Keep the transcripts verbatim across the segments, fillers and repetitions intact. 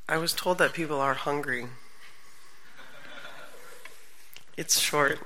I was told that people are hungry. It's short.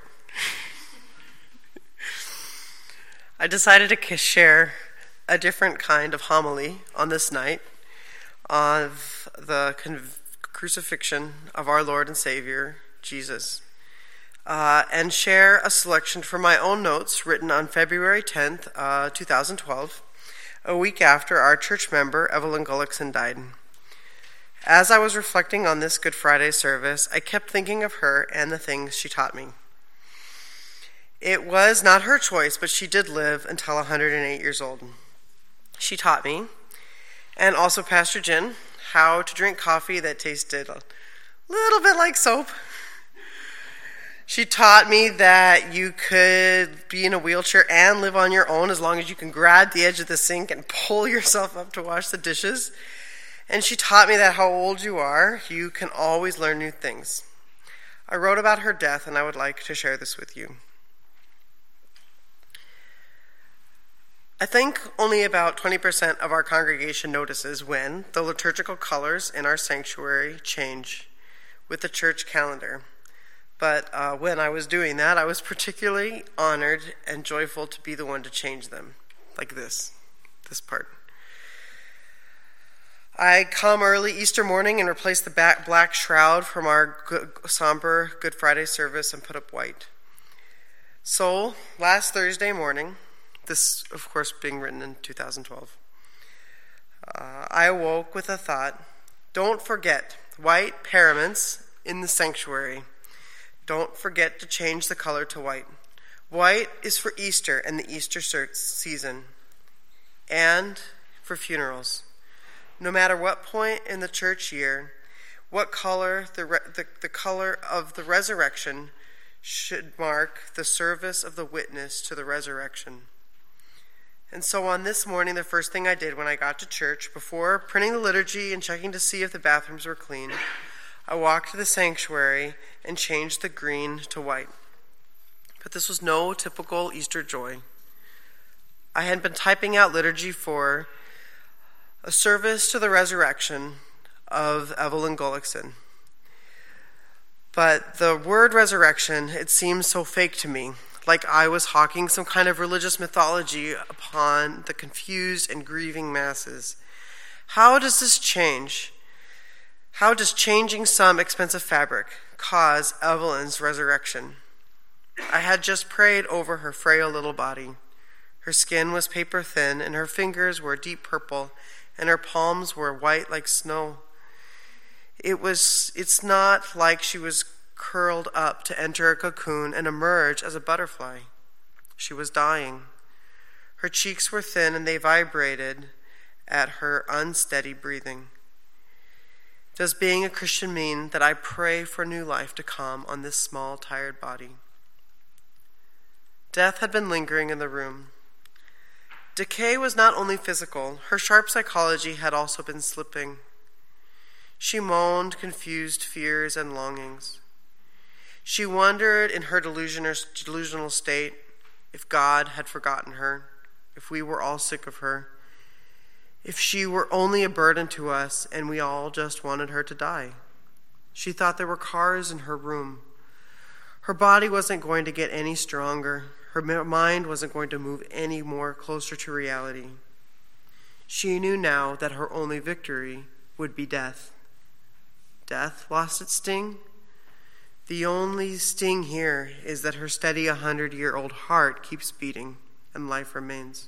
I decided to share a different kind of homily on this night of the con- crucifixion of our Lord and Savior, Jesus, uh, and share a selection from my own notes written on February tenth, uh, twenty twelve, a week after our church member, Evelyn Gullickson, died. As I was reflecting on this Good Friday service, I kept thinking of her and the things she taught me. It was not her choice, but she did live until one hundred eight years old. She taught me, and also Pastor Jen, how to drink coffee that tasted a little bit like soap. She taught me that you could be in a wheelchair and live on your own as long as you can grab the edge of the sink and pull yourself up to wash the dishes. And she taught me that how old you are, you can always learn new things. I wrote about her death, and I would like to share this with you. I think only about twenty percent of our congregation notices when the liturgical colors in our sanctuary change with the church calendar. But uh, when I was doing that, I was particularly honored and joyful to be the one to change them, like this, this part. I come early Easter morning and replace the back black shroud from our good, somber Good Friday service and put up white. So, last Thursday morning, this, of course, being written in two thousand twelve, uh, I awoke with a thought: don't forget white paraments in the sanctuary. Don't forget to change the color to white. White is for Easter and the Easter season, and for funerals. No matter what point in the church year, what color the, re- the, the color of the resurrection should mark the service of the witness to the resurrection. And so on this morning, the first thing I did when I got to church, before printing the liturgy and checking to see if the bathrooms were clean, I walked to the sanctuary and changed the green to white. But this was no typical Easter joy. I had been typing out liturgy for a service to the resurrection of Evelyn Gullickson. But the word resurrection, it seemed so fake to me, like I was hawking some kind of religious mythology upon the confused and grieving masses. How does this change? How does changing some expensive fabric cause Evelyn's resurrection? I had just prayed over her frail little body. Her skin was paper thin, and her fingers were deep purple, and her palms were white like snow. It was, it's not like she was curled up to enter a cocoon and emerge as a butterfly. She was dying. Her cheeks were thin, and they vibrated at her unsteady breathing. Does being a Christian mean that I pray for new life to come on this small, tired body? Death had been lingering in the room. Decay was not only physical, her sharp psychology had also been slipping. She moaned confused fears and longings. She wondered in her delusional state if God had forgotten her, if we were all sick of her, if she were only a burden to us and we all just wanted her to die. She thought there were cars in her room. Her body wasn't going to get any stronger. Her mind wasn't going to move any more closer to reality. She knew now that her only victory would be death. Death lost its sting? The only sting here is that her steady one hundred-year-old heart keeps beating and life remains.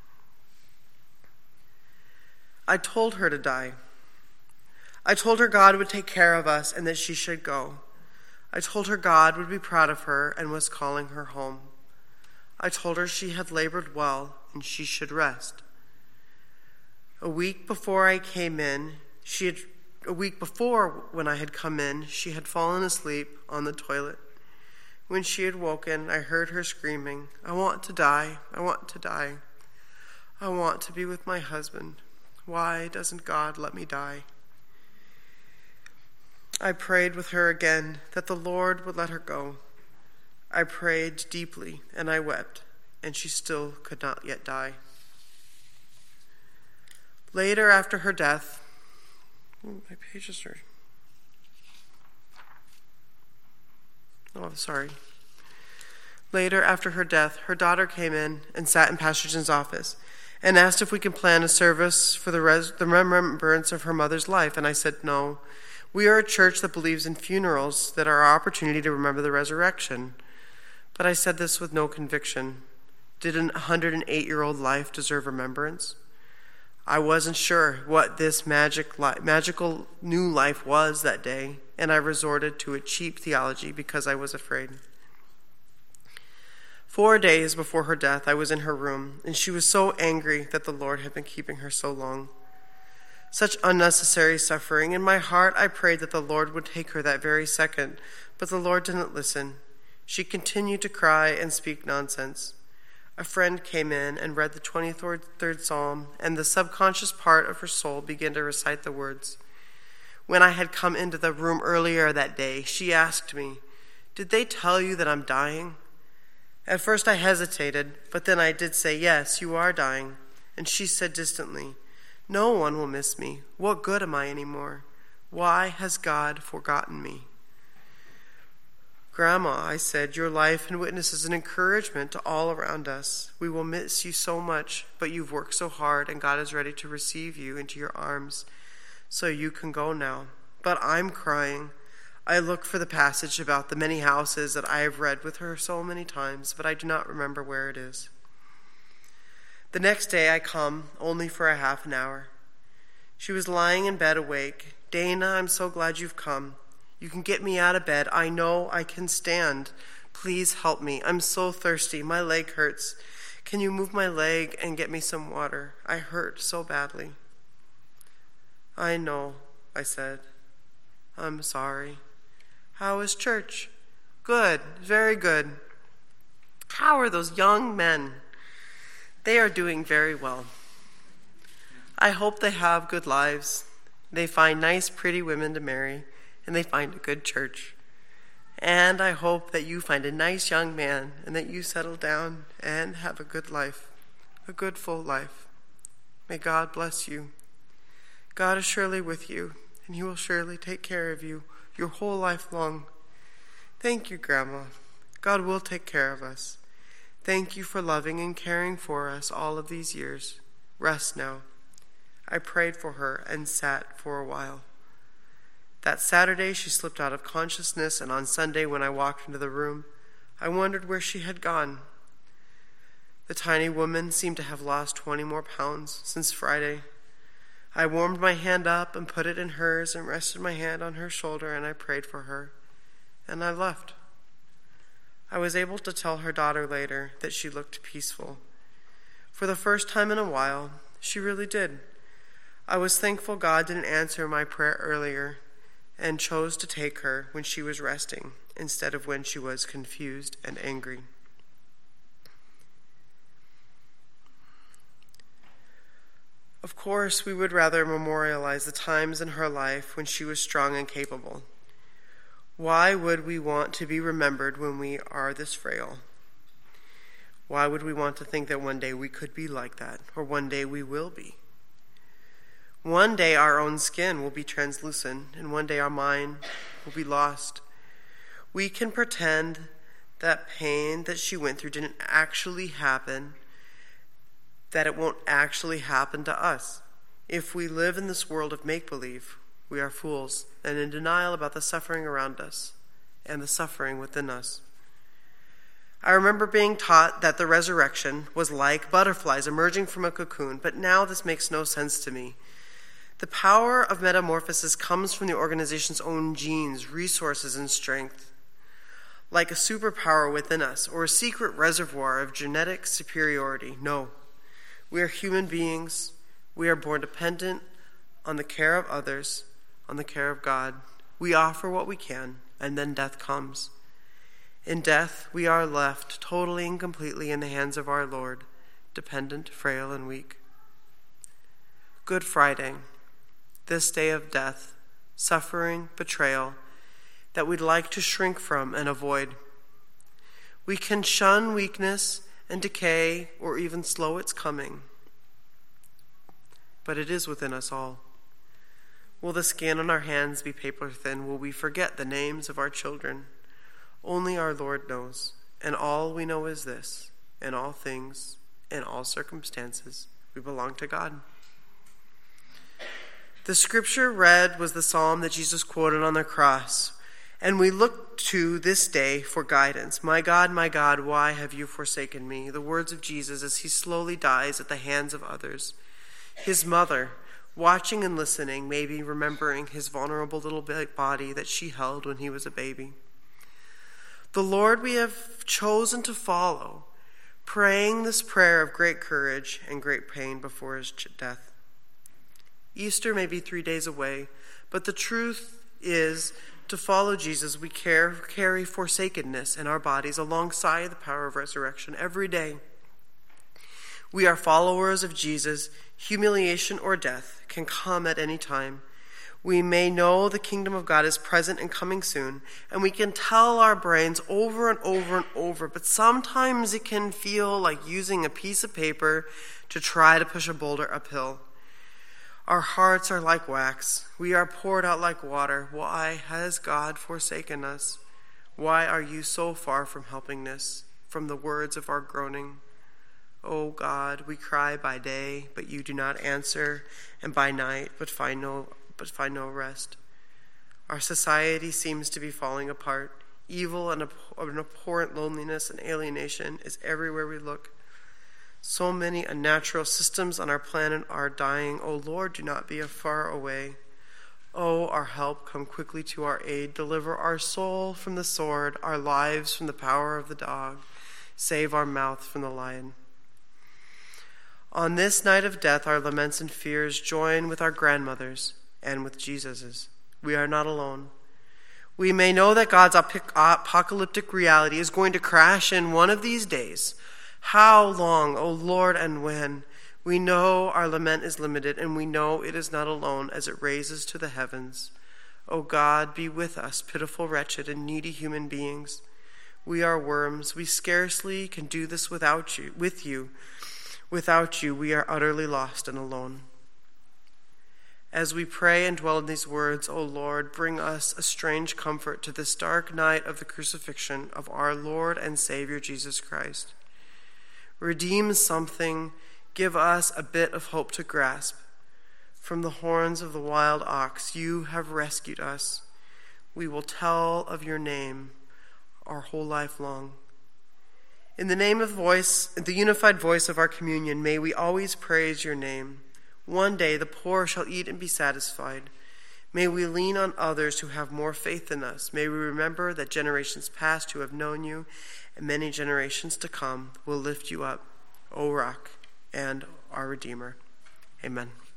I told her to die. I told her God would take care of us and that she should go. I told her God would be proud of her and was calling her home. I told her she had labored well and she should rest. A week before I came in, she had, a week before when I had come in, she had fallen asleep on the toilet. When she had woken, I heard her screaming, "I want to die, I want to die. I want to be with my husband. Why doesn't God let me die?" I prayed with her again that the Lord would let her go. I prayed deeply and I wept, and she still could not yet die. Later, after her death, Ooh, my pages are... Oh, sorry. Later, after her death, her daughter came in and sat in Pastor Jin's office and asked if we could plan a service for the, res- the remembrance of her mother's life, and I said no. We are a church that believes in funerals that are our opportunity to remember the resurrection. But I said this with no conviction. Did an one hundred eight-year-old life deserve remembrance? I wasn't sure what this magic li- magical new life was that day, and I resorted to a cheap theology because I was afraid. Four days before her death, I was in her room, and she was so angry that the Lord had been keeping her so long. Such unnecessary suffering. In my heart, I prayed that the Lord would take her that very second, but the Lord didn't listen. She continued to cry and speak nonsense. A friend came in and read the twenty-third Psalm, and the subconscious part of her soul began to recite the words. When I had come into the room earlier that day, she asked me, "Did they tell you that I'm dying?" At first I hesitated, but then I did say, "Yes, you are dying." And she said distantly, "No one will miss me. What good am I anymore? Why has God forgotten me?" "Grandma," I said, "your life and witness is an encouragement to all around us. We will miss you so much, but you've worked so hard, and God is ready to receive you into your arms, so you can go now." But I'm crying. I look for the passage about the many houses that I have read with her so many times, but I do not remember where it is. The next day I come, only for a half an hour. She was lying in bed awake. "Dana, I'm so glad you've come. You can get me out of bed. I know I can stand. Please help me. I'm so thirsty. My leg hurts. Can you move my leg and get me some water? I hurt so badly." "I know," I said. "I'm sorry." "How is church?" "Good, very good." "How are those young men?" "They are doing very well. I hope they have good lives. They find nice, pretty women to marry, and they find a good church. And I hope that you find a nice young man and that you settle down and have a good life, a good full life. May God bless you. God is surely with you, and he will surely take care of you your whole life long. Thank you, Grandma. God will take care of us. Thank you for loving and caring for us all of these years. Rest now." I prayed for her and sat for a while. That Saturday she slipped out of consciousness, and on Sunday when I walked into the room, I wondered where she had gone. The tiny woman seemed to have lost twenty more pounds since Friday. I warmed my hand up and put it in hers and rested my hand on her shoulder, and I prayed for her, and I left. I was able to tell her daughter later that she looked peaceful. For the first time in a while, she really did. I was thankful God didn't answer my prayer earlier and chose to take her when she was resting instead of when she was confused and angry. Of course, we would rather memorialize the times in her life when she was strong and capable. Why would we want to be remembered when we are this frail? Why would we want to think that one day we could be like that, or one day we will be? One day our own skin will be translucent, and one day our mind will be lost. We can pretend that pain that she went through didn't actually happen, that it won't actually happen to us. If we live in this world of make-believe, we are fools and in denial about the suffering around us and the suffering within us. I remember being taught that the resurrection was like butterflies emerging from a cocoon, but now this makes no sense to me. The power of metamorphosis comes from the organization's own genes, resources, and strength. Like a superpower within us or a secret reservoir of genetic superiority. No, we are human beings. We are born dependent on the care of others, on the care of God. We offer what we can, and then death comes. In death, we are left totally and completely in the hands of our Lord, dependent, frail, and weak. Good Friday, this day of death, suffering, betrayal, that we'd like to shrink from and avoid. We can shun weakness and decay or even slow its coming, but it is within us all. Will the skin on our hands be paper thin? Will we forget the names of our children? Only our Lord knows, and all we know is this: in all things, in all circumstances, we belong to God. The scripture read was the psalm that Jesus quoted on the cross, and we look to this day for guidance. My God, my God, why have you forsaken me? The words of Jesus as he slowly dies at the hands of others. His mother, watching and listening, maybe remembering his vulnerable little body that she held when he was a baby. The Lord we have chosen to follow, praying this prayer of great courage and great pain before his death. Easter may be three days away, but the truth is, to follow Jesus, we care, carry forsakenness in our bodies alongside the power of resurrection every day. We are followers of Jesus. Humiliation or death can come at any time. We may know the kingdom of God is present and coming soon, and we can tell our brains over and over and over, but sometimes it can feel like using a piece of paper to try to push a boulder uphill. Our hearts are like wax. We are poured out like water. Why has God forsaken us? Why are you so far from helpingness, from the words of our groaning? O God, we cry by day, but you do not answer, and by night, but find no but find no rest. Our society seems to be falling apart. Evil and an abhorrent loneliness and alienation is everywhere we look. So many unnatural systems on our planet are dying. O Lord, do not be far away. O, our help, come quickly to our aid. Deliver our soul from the sword, our lives from the power of the dog. Save our mouth from the lion. On this night of death, our laments and fears join with our grandmothers and with Jesus's. We are not alone. We may know that God's apocalyptic reality is going to crash in one of these days. How long, O Lord, and when? We know our lament is limited, and we know it is not alone as it raises to the heavens. O God, be with us, pitiful, wretched, and needy human beings. We are worms. We scarcely can do this without you, with you. Without you, we are utterly lost and alone. As we pray and dwell in these words, O Lord, bring us a strange comfort to this dark night of the crucifixion of our Lord and Savior Jesus Christ. Redeem something, give us a bit of hope to grasp. From the horns of the wild ox, you have rescued us. We will tell of your name our whole life long. In the name of voice, the unified voice of our communion, may we always praise your name. One day the poor shall eat and be satisfied. May we lean on others who have more faith than us. May we remember that generations past who have known you and many generations to come will lift you up, O Rock and our Redeemer. Amen.